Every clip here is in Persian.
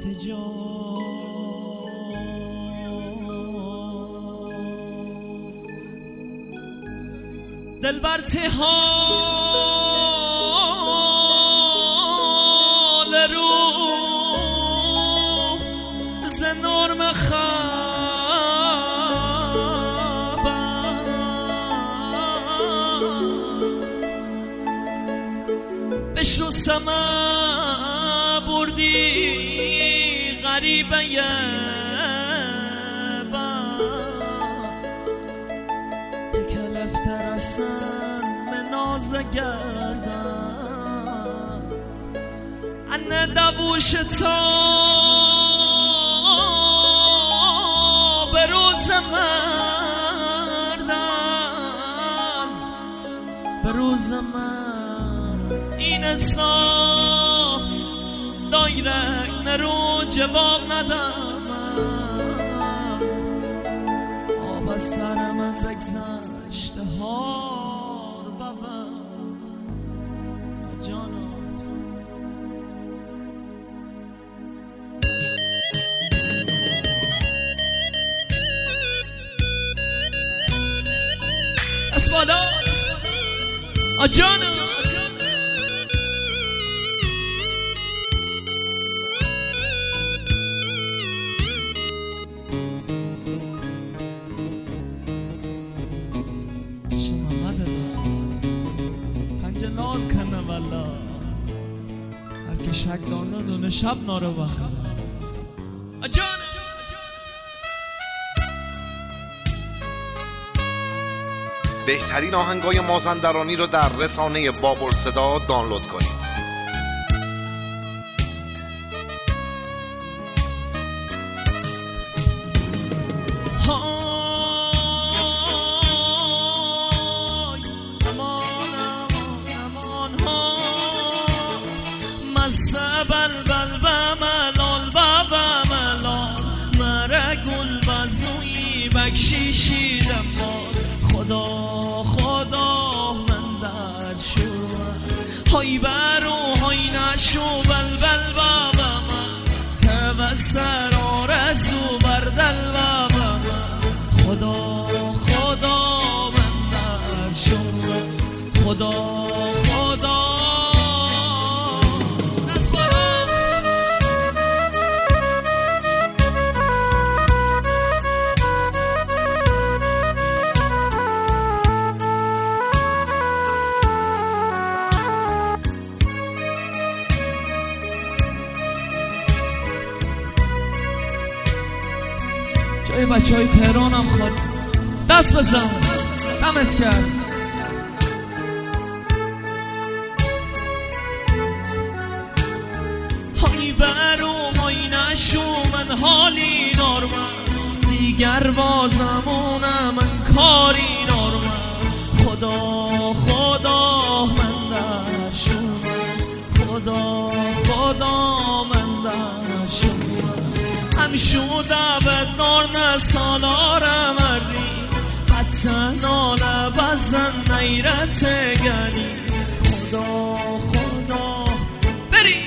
دلبر حال رو ز نرم خبر بشو سما بردی غریبه تکلفتر اصلا مناز گردن انه دبوش تا به روز مردن به روز مرد این سا دایرک نرو جواب ندم آب از سر من بگذشته هار بابا جانم اسوالا جانم پنجلال کنه والا هر که شک دانه دونه شب نارو بخواه جانم بهترین آهنگای مازندرانی رو در رسانه بابرصدا دانلود کنید. بل ملال بابا ملال مره گل بزوی بکشیشیدم خدا خدا من در شو های برو های نشو بل بابا من تب سر آرزو بردل بابا من خدا خدا من در شو خدا جای بچه های تهران هم خواهد دست بزن دمت کرد های برو های نشو من حالی نارمن دیگر بازمونم من کاری نارمن خدا خدا من در شو خدا خدا من در شو شوده بدنار نسالار مردی بطنال بزن نیرت گنی خدا خدا بری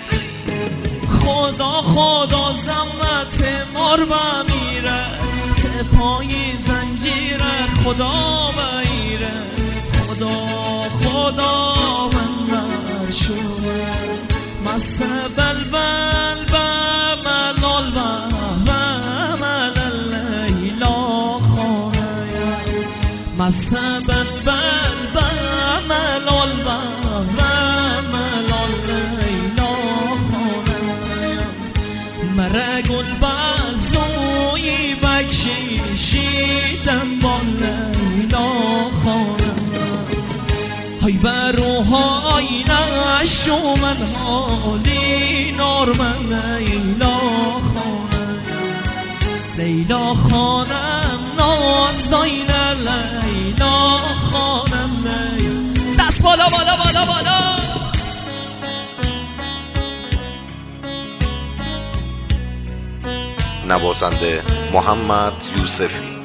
خدا خدا زمت مار بمیره تپای زنجیر خدا بگیره خدا خدا من نشوه مسه بلبل بملال بمل لیلا خانه مسه بلبل بملال بملال لیلا خانه مره گل بزوی بکشیدم با لیلا خانه های بروهای نشو من حالی نارمن لیلا خانم لیلا خانم نازداین لیلا خانم دست بالا بالا بالا بالا نوازنده محمد یوسفی.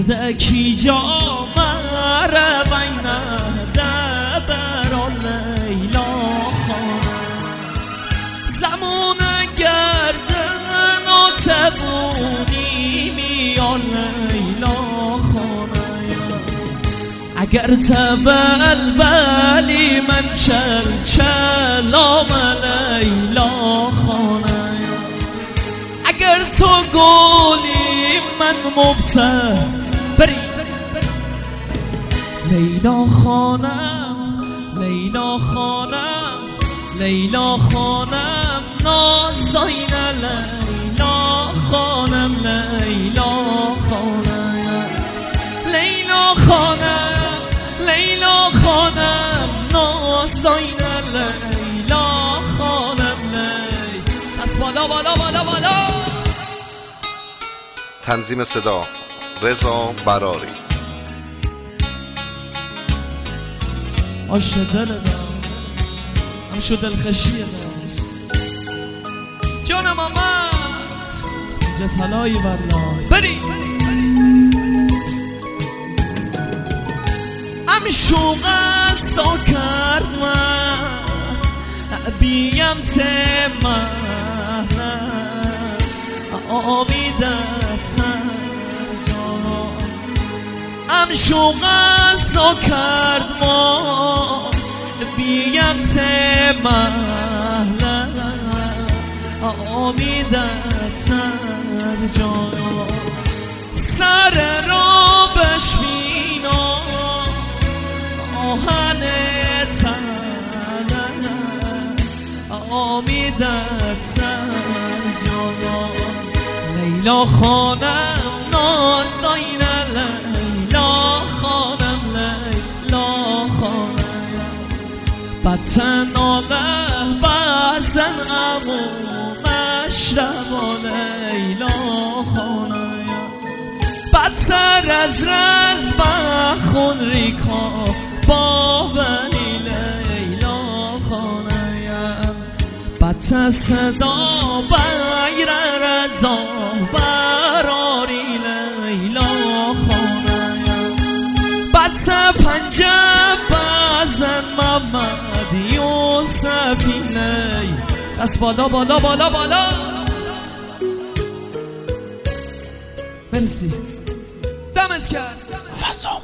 دردکی جا مره بینه دبر لیلا خانه زمان گردن و تبونی میان لیلا خانه اگر تبلبلی من چل چلام لیلا خانه اگر تو گلی من مبتل بری لیلا خانم لیلا خانم لیلا خانم نازداینه لیلا خانم لیلا خانم لیلا خانم لیلا خانم نازداینه لیلا خانم پس بالا بالا بالا بالا. تنظیم صدا رضا براری. آش دل دارم هم شو دلخشیه جان محمد اینجا طلایی والله بری هم شوق سا کرد من بیم تمه آمیدت ام شوق سا کرد ما بیم تمه آمیدت جانا سر را بشمینا آهن تنه آمیدت جانا لیلا خانم نازداینه لیلا خانم لیلا خانم بطن آله بزن امو مشربا لیلا خانم بدتر از رز بخون ریکا بابنی لیلا خانم بدتر صدا بیر رضا براری لیلا خانم بدتر پنجه بزن محمد یوسفی لی دست بالا بالا بالا بالا. مرسی دمت کرد. فضا